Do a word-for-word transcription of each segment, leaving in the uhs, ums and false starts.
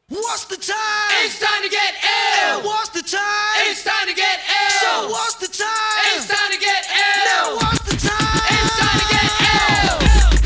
What's the time? It's time to get ill. And what's the time? It's time to get ill. So what's the time? It's time to get ill. Now what's the time? It's time to get ill.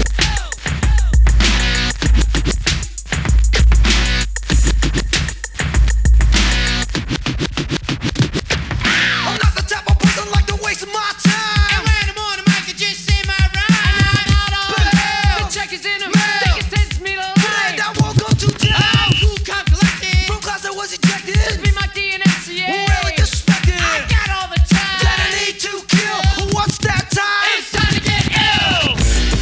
I'm not the type of person like to waste my time. And when I'm on the mic, I just say my rhyme. I'm not all Bam. the check is in the Bam. mail. Think it sends me to Today life. that won't go too Oh, down. cool cop collected. From class I was ejected. Just be my D and M C A. Really disrespected. I got all the time. That I need to kill. What's that time? It's time to get ill.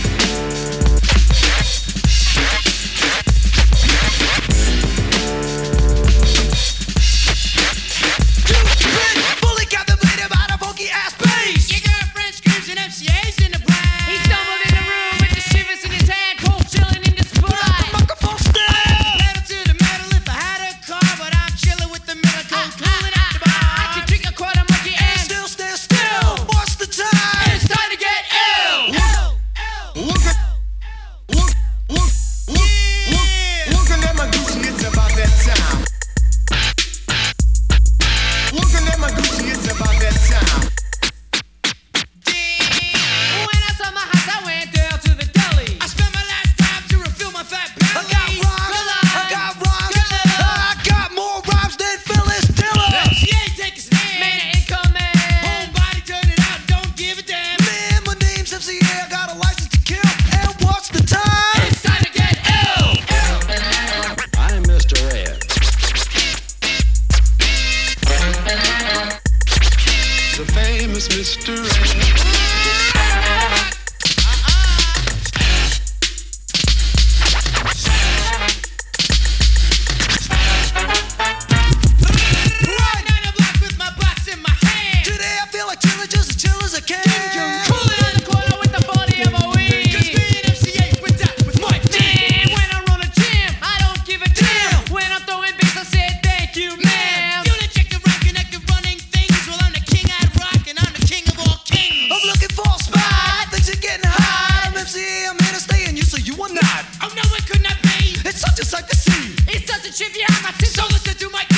You've been fully captivated by the funky ass bass. Your girlfriend screams and M C A's in the brain. He stumbled in the room with the shivers in his hand, cold chilling in his Put up the spine. microphone stand. Pedal to the metal if I had a car, but I'm chilling with the Miller Code, cooling at the bar. I can drink a quarter monkey and Still, still, still. What's the time? it's time to get ill. Look at, look, look, look, look, looking at my Gucci, it's about that time. Looking at my Gucci, it's about that time. When I saw my house, I went down to the deli. I spent my last dime to refill my fat belly. I got rhymes. I got rhymes. I got more rhymes than Phyllis Diller. M C A take a stand. Man, incoming. Homebody, turn it out, don't give a damn. Man, my name's M C A. I got a license to kill. And what's the time? It's time to get ill. I'm Mister Ed. The famous Mister Ed. Right down the block with my box in my hand. Today I feel like chilling, just as chill as I can. Cooling on the corner with the forty of a weed. Cause me and M C A went out with my team. When I run a gym, I don't give a damn. When I'm throwing beats, I say thank you, ma'am. You the chick around connected running things. Well, I'm the king at rock and I'm the king of all kings. I'm looking for a spot. Things are getting hot. I'm M C A. I'm here to stay, and you say you are not. Oh no, it could not be. It's such a sight to see. It's such a trip, you have my tits. So listen to my